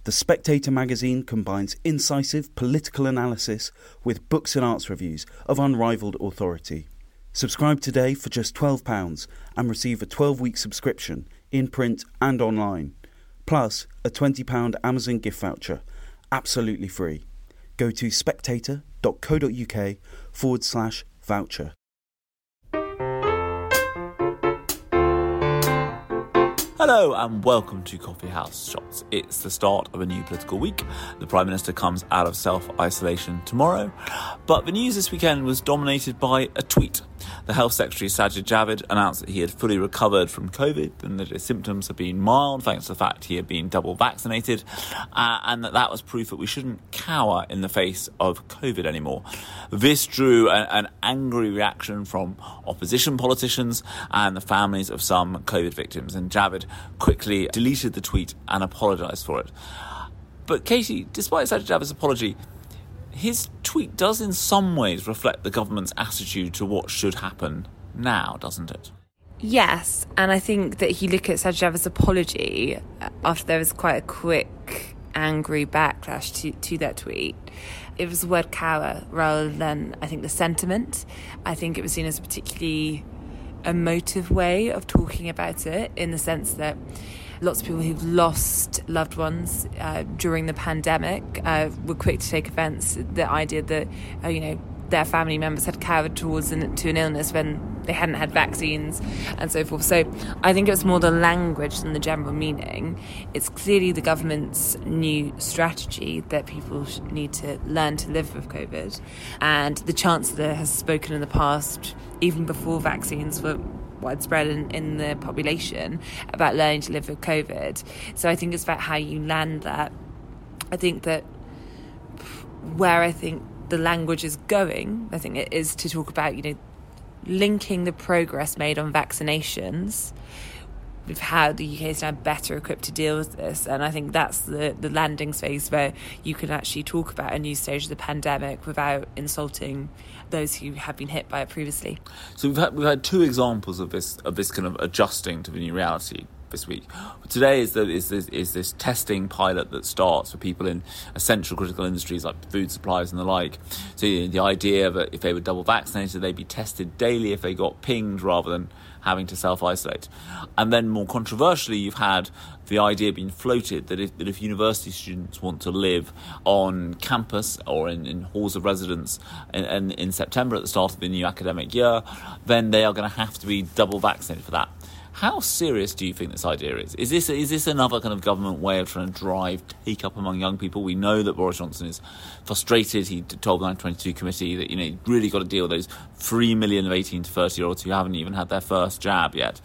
The Spectator magazine combines incisive political analysis with books and arts reviews of unrivalled authority. Subscribe today for just £12 and receive a 12-week subscription in print and online, plus a £20 Amazon gift voucher, absolutely free. Go to spectator.co.uk/voucher. Hello and welcome to Coffee House Shots. It's the start of a new political week. The Prime Minister comes out of self-isolation tomorrow. But the news this weekend was dominated by a tweet. The Health Secretary Sajid Javid announced that he had fully recovered from COVID and that his symptoms had been mild thanks to the fact he had been double vaccinated, and that was proof that we shouldn't cower in the face of COVID anymore. This drew an angry reaction from opposition politicians and the families of some COVID victims, and Javid quickly deleted the tweet and apologised for it. But Katie, despite Sajid Javid's apology, his tweet does in some ways reflect the government's attitude to what should happen now, doesn't it? Yes, and I think that if you look at Sajid Javid's apology, after there was quite a quick, angry backlash to that tweet, it was the word cower rather than, I think, the sentiment. I think it was seen as a particularly emotive way of talking about it, in the sense that lots of people who've lost loved ones during the pandemic were quick to take offence at the idea that, their family members had cowered to an illness when they hadn't had vaccines and so forth. So I think it was more the language than the general meaning. It's clearly the government's new strategy that people need to learn to live with COVID. And the Chancellor has spoken in the past, even before vaccines were widespread in the population, about learning to live with COVID. So I think it's about how you land that. I think that where the language is going, I think it is to talk about, linking the progress made on vaccinations with how the UK is now better equipped to deal with this. And I think that's the landing space where you can actually talk about a new stage of the pandemic without insulting those who have been hit by it previously. So we've had two examples of this kind of adjusting to the new reality this week. Today is this testing pilot that starts for people in essential critical industries like food supplies and the like. So the idea that if they were double vaccinated, they'd be tested daily if they got pinged rather than having to self-isolate. And then more controversially, you've had the idea being floated that if university students want to live on campus or in halls of residence in September at the start of the new academic year, then they are going to have to be double vaccinated for that. How serious do you think this idea is? Is this another kind of government way of trying to drive take-up among young people? We know that Boris Johnson is frustrated. He told the 922 committee that, you really got to deal with those 3 million of 18 to 30-year-olds who haven't even had their first jab yet.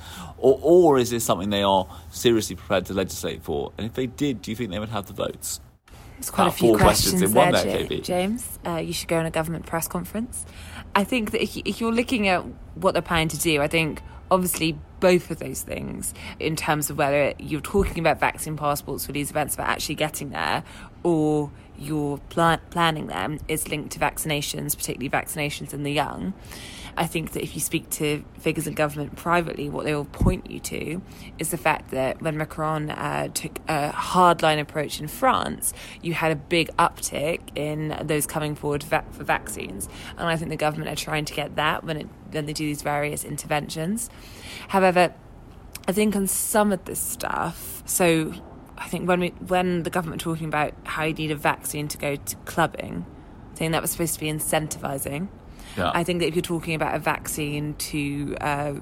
Or is this something they are seriously prepared to legislate for? And if they did, do you think they would have the votes? There's quite a few questions in one there, James. You should go on a government press conference. I think that if you're looking at what they're planning to do, I think obviously both of those things, in terms of whether you're talking about vaccine passports for these events but actually getting there, or you're planning them, is linked to vaccinations, particularly vaccinations in the young. I think that if you speak to figures in government privately, what they will point you to is the fact that when Macron took a hardline approach in France, you had a big uptick in those coming forward for vaccines. And I think the government are trying to get that when they do these various interventions. However, I think on some of this stuff, so I think when the government were talking about how you need a vaccine to go to clubbing, I think that was supposed to be incentivising. Yeah. I think that if you're talking about a vaccine to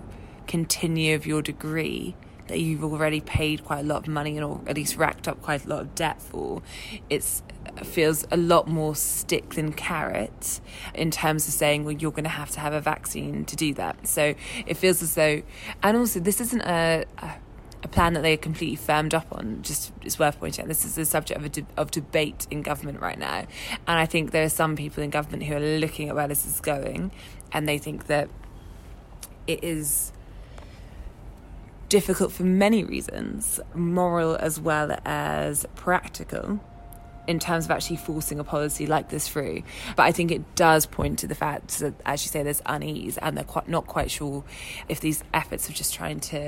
continue with your degree that you've already paid quite a lot of money or at least racked up quite a lot of debt for, it feels a lot more stick than carrot in terms of saying, well, you're going to have a vaccine to do that. So it feels as though, and also this isn't a plan that they are completely firmed up on. Just, it's worth pointing out, this is the subject of debate in government right now. And I think there are some people in government who are looking at where this is going, and they think that it is difficult for many reasons, moral as well as practical, in terms of actually forcing a policy like this through. But I think it does point to the fact that, as you say, there's unease, and they're not quite sure if these efforts of just trying to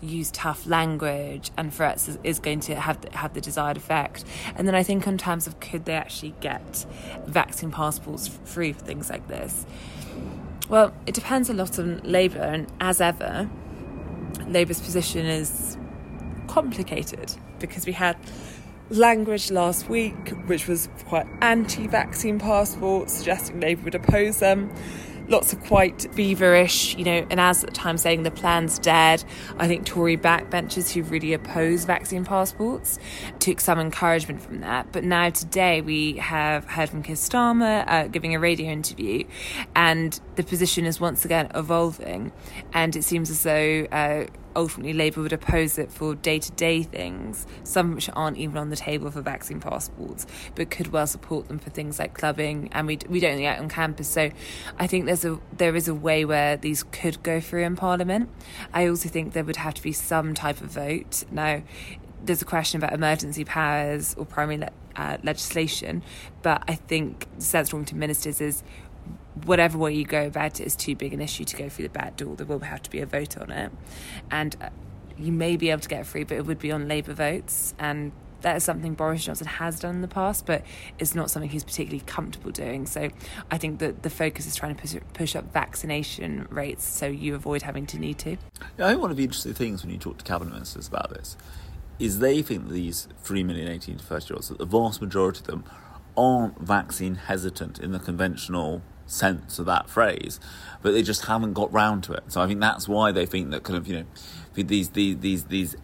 use tough language and threats is going to have the desired effect. And then I think in terms of could they actually get vaccine passports free for things like this? Well, it depends a lot on Labour, and as ever, Labour's position is complicated because we had language last week which was quite anti-vaccine passports, suggesting Labour would oppose them. Lots of quite feverish, and as at the time saying the plan's dead. I think Tory backbenchers who really oppose vaccine passports took some encouragement from that. But now today we have heard from Keir Starmer giving a radio interview, and the position is once again evolving, and it seems as though ultimately Labour would oppose it for day-to-day things, some which aren't even on the table for vaccine passports, but could well support them for things like clubbing, and we don't get on campus. So I think there is a way where these could go through in Parliament. I also think there would have to be some type of vote. Now, there's a question about emergency powers or primary legislation, but I think the sense talking to ministers is whatever way you go about it is too big an issue to go through the back door. There will have to be a vote on it, and you may be able to get it through, but it would be on Labour votes, and that is something Boris Johnson has done in the past, but it's not something he's particularly comfortable doing. So I think that the focus is trying to push up vaccination rates so you avoid having to need to. Yeah, I think one of the interesting things when you talk to cabinet ministers about this is they think that these 3 million 18 to 30-year-olds, that the vast majority of them aren't vaccine hesitant in the conventional sense of that phrase, but they just haven't got round to it. So I think that's why they think that kind of, these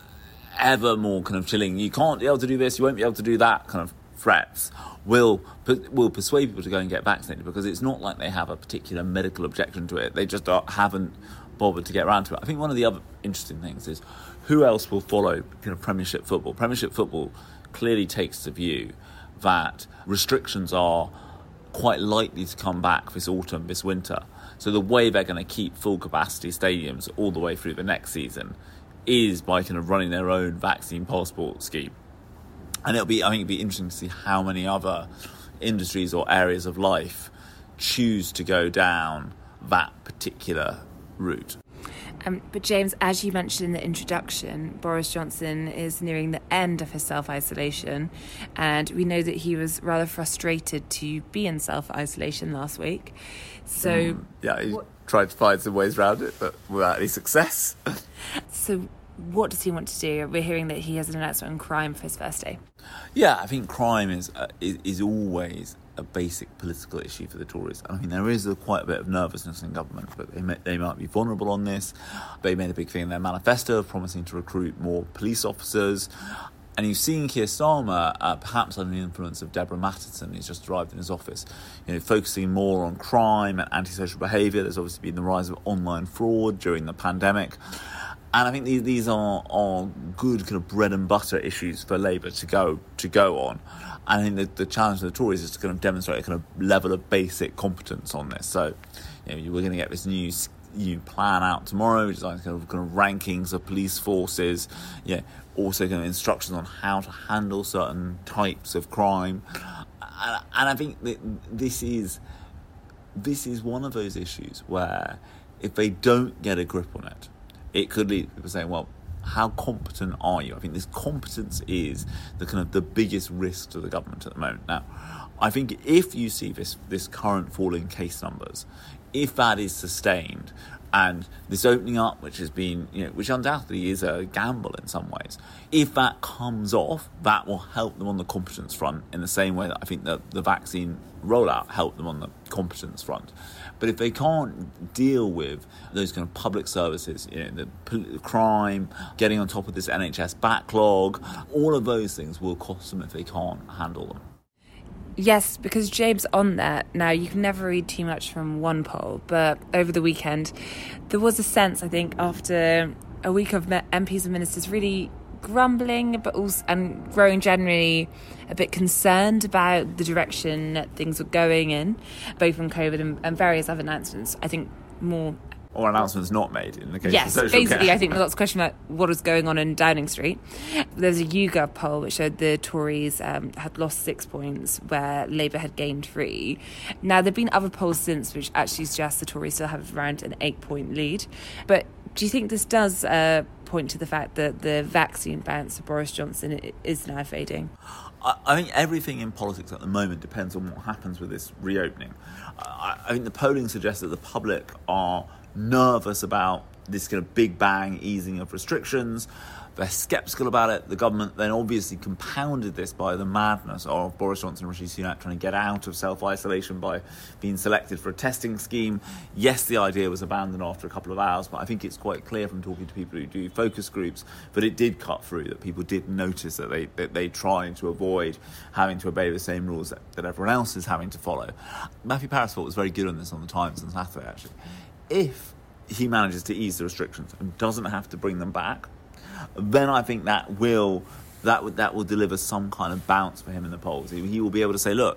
ever more kind of chilling, you can't be able to do this, you won't be able to do that kind of threats will persuade people to go and get vaccinated, because it's not like they have a particular medical objection to it. They just haven't bothered to get around to it. I think one of the other interesting things is who else will follow Premiership football. Premiership football clearly takes the view that restrictions are quite likely to come back this autumn, this winter. So the way they're going to keep full capacity stadiums all the way through the next season is by kind of running their own vaccine passport scheme. And I think it'll be interesting to see how many other industries or areas of life choose to go down that particular route. But James, as you mentioned in the introduction, Boris Johnson is nearing the end of his self-isolation, and we know that he was rather frustrated to be in self-isolation last week. So he tried to find some ways around it, but without any success. So what does he want to do? We're hearing that he has an announcement on crime for his first day. Yeah, I think crime is always a basic political issue for the Tories. I mean, there is quite a bit of nervousness in government, but they might be vulnerable on this. They made a big thing in their manifesto of promising to recruit more police officers. And you've seen Keir Starmer, perhaps under the influence of Deborah Mattinson, who's just arrived in his office, focusing more on crime and antisocial behaviour. There's obviously been the rise of online fraud during the pandemic. And I think these are good kind of bread and butter issues for Labour to go on. And I think the challenge for the Tories is to kind of demonstrate a kind of level of basic competence on this. So, we're going to get this new plan out tomorrow, which is like kind of rankings of police forces. Also kind of instructions on how to handle certain types of crime. And I think that this is one of those issues where if they don't get a grip on it, it could lead to people saying, well, how competent are you? I think this competence is the biggest risk to the government at the moment. Now, I think if you see this current fall in case numbers, if that is sustained, and this opening up, which has been, which undoubtedly is a gamble in some ways, if that comes off, that will help them on the competence front in the same way that I think that the vaccine rollout helped them on the competence front. But if they can't deal with those kind of public services, the crime, getting on top of this NHS backlog, all of those things will cost them if they can't handle them. Yes, because James, on that, now you can never read too much from one poll, but over the weekend there was a sense, I think, after a week of MPs and ministers really grumbling, but also and growing generally a bit concerned about the direction that things were going in, both on COVID and various other announcements. I think more. Or announcements not made in the case of social basically, care. I think there's lots of question about what was going on in Downing Street. There's a YouGov poll which showed the Tories had lost 6 points where Labour had gained 3. Now, there have been other polls since which actually suggest the Tories still have around an 8-point lead. But do you think this does point to the fact that the vaccine bounce of Boris Johnson is now fading? I think everything in politics at the moment depends on what happens with this reopening. I think the polling suggests that the public are nervous about this kind of big bang easing of restrictions. They're sceptical about it. The government then obviously compounded this by the madness of Boris Johnson and Rishi Sunak trying to get out of self-isolation by being selected for a testing scheme. Yes, the idea was abandoned after a couple of hours, but I think it's quite clear from talking to people who do focus groups that it did cut through, that people did notice that they tried to avoid having to obey the same rules that everyone else is having to follow. Matthew Parrisford was very good on this on the Times on Saturday, actually. If he manages to ease the restrictions and doesn't have to bring them back, then I think that will deliver some kind of bounce for him in the polls. He will be able to say, look,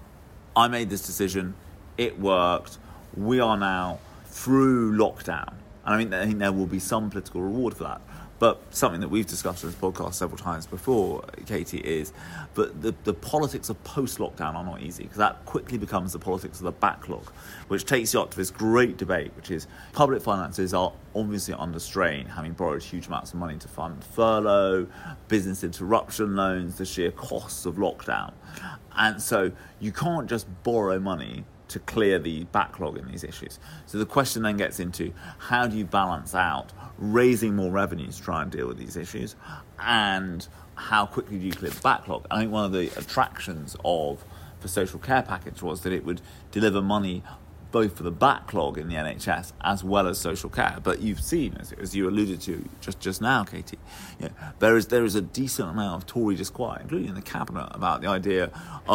I made this decision, it worked, we are now through lockdown. And I think there will be some political reward for that. But something that we've discussed on this podcast several times before, Katie, is that the politics of post-lockdown are not easy, because that quickly becomes the politics of the backlog, which takes you up to this great debate, which is public finances are obviously under strain, having borrowed huge amounts of money to fund furlough, business interruption loans, the sheer costs of lockdown. And so you can't just borrow money to clear the backlog in these issues. So the question then gets into, how do you balance out raising more revenues to try and deal with these issues, and how quickly do you clear the backlog? I think one of the attractions of the social care package was that it would deliver money both for the backlog in the NHS as well as social care. But you've seen, as you alluded to just now, Katie, there is a decent amount of Tory disquiet, including in the cabinet, about the idea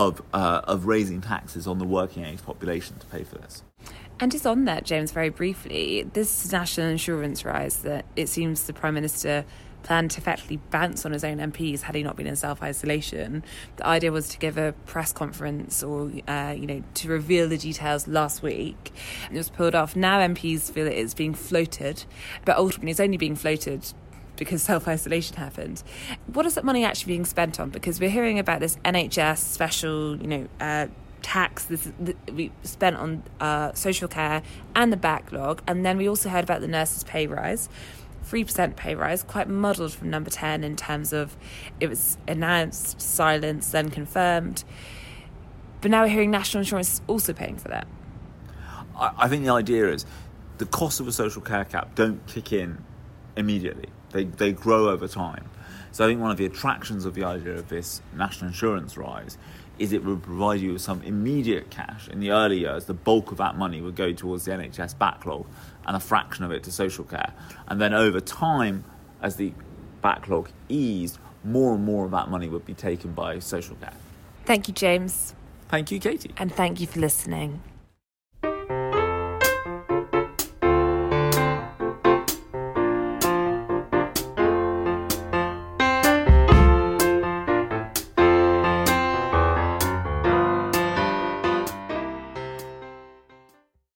of raising taxes on the working age population to pay for this. And just on that, James, very briefly, this national insurance rise that it seems the Prime Minister planned to effectively bounce on his own MPs had he not been in self-isolation. The idea was to give a press conference or, to reveal the details last week. It was pulled off. Now MPs feel it is being floated, but ultimately it's only being floated because self-isolation happened. What is that money actually being spent on? Because we're hearing about this NHS special, tax we spent on social care and the backlog, and then we also heard about the nurses' pay rise. 3% pay rise, quite muddled from Number 10 in terms of it was announced, silenced, then confirmed. But now we're hearing national insurance is also paying for that. I think the idea is the costs of a social care cap don't kick in immediately. They grow over time. So I think one of the attractions of the idea of this national insurance rise is it would provide you with some immediate cash. In the early years, the bulk of that money would go towards the NHS backlog and a fraction of it to social care. And then over time, as the backlog eased, more and more of that money would be taken by social care. Thank you, James. Thank you, Katie. And thank you for listening.